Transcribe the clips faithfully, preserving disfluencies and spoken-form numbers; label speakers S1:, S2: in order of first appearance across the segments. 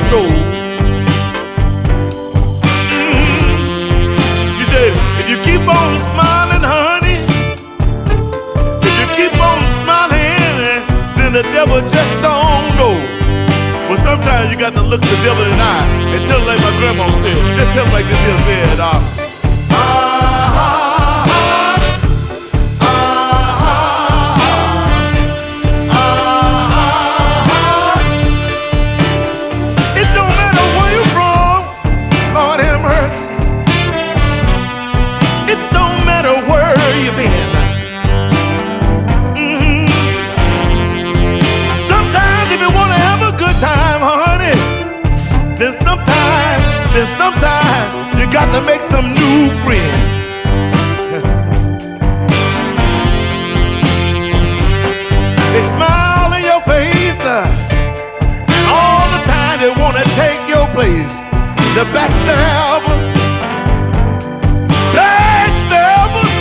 S1: soul. Mm-hmm. She said, if you keep on smiling, honey, if you keep on smiling, then the devil just don't know. But sometimes you got to look the devil in the eye and tell him like my grandma said. Just tell him like this here said, uh, Then sometimes, then sometimes you got to make some new friends. They smile in your face, uh, and all the time they want to take your place. The backstabbers, backstabbers.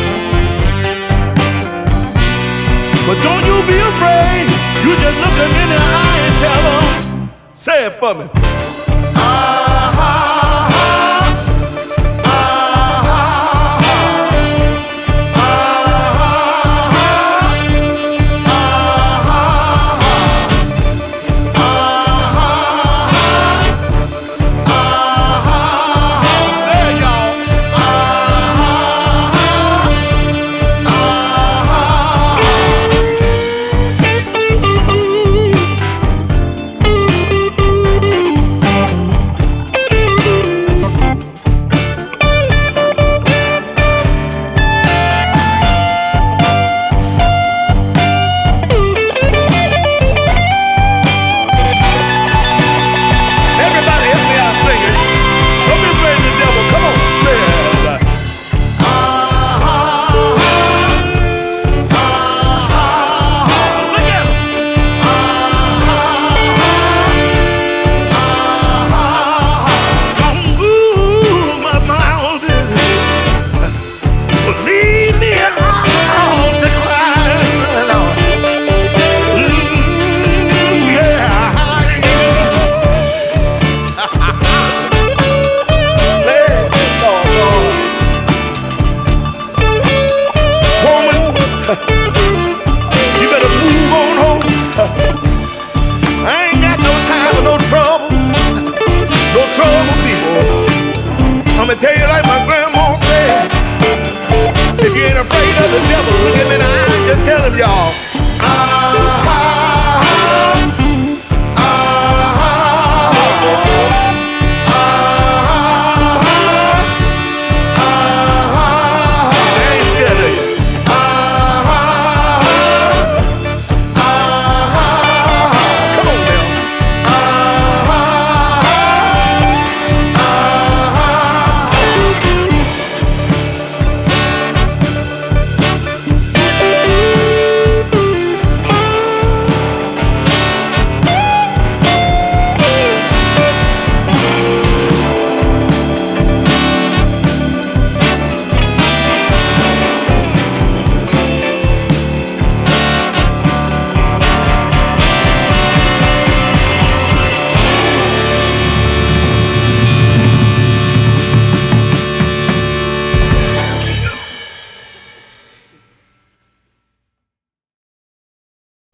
S1: But don't you be afraid. You just look them in the eye and tell them, say it for me.